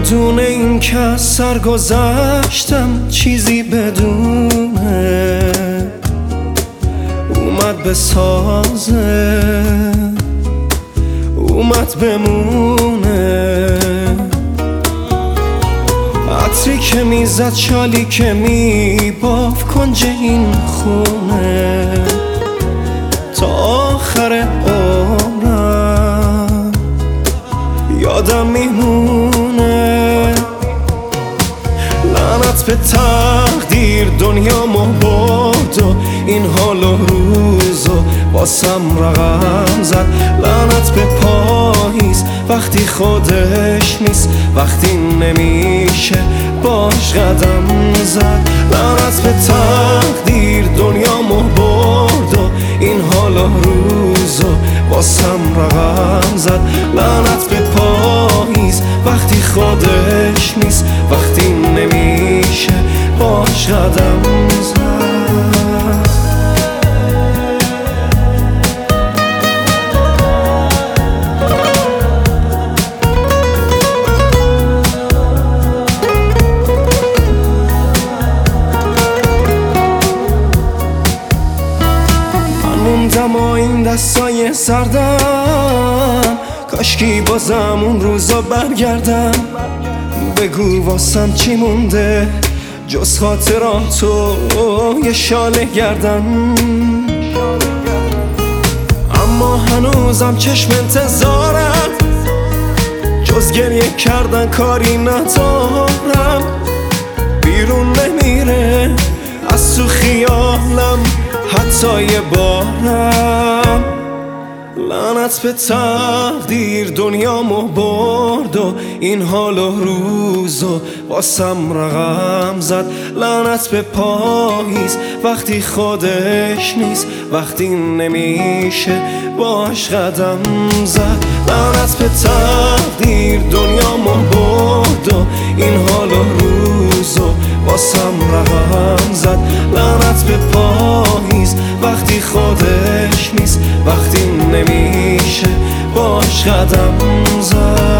بدون این که از سر گذشتم چیزی بدونه اومد بسازه اومد بمونه عطری که میزد شالی که میباف کنج این خونه تا آخر عمرم یادم میمونه لعنت به تقدیر دنیامو برد و این حال و روزو واسم رقم زد لعنت به پاییز وقتی خودش نیست وقتی نمیشه باش قدم زد لعنت به تقدیر دنیامو برد و این حال و روزو واسم رقم زد لعنت به پاییز وقتی خودش نیست وقتی نمیشه باش قدم زد موندم و این دستای سردم کاشکی بازم اون روزا برگردم بگو واسم چی مونده جز خاطرات و یه شاله گردم اما هنوزم چشم انتظارم جز گریه کردن کاری ندارم بیرون نمیره از تو خیالم حتی یه بارم لعنت به تقدیر دنیامو برد و این حال و روزو واسم رقم زد لعنت به پاییز وقتی خودش نیست وقتی نمیشه باش قدم زد لعنت به تقدیر دنیامو برد و این حال و روزو واسم رقم زد لعنت به پاییز وقتی خودش نیست وقتی نمیشه باش قدم زد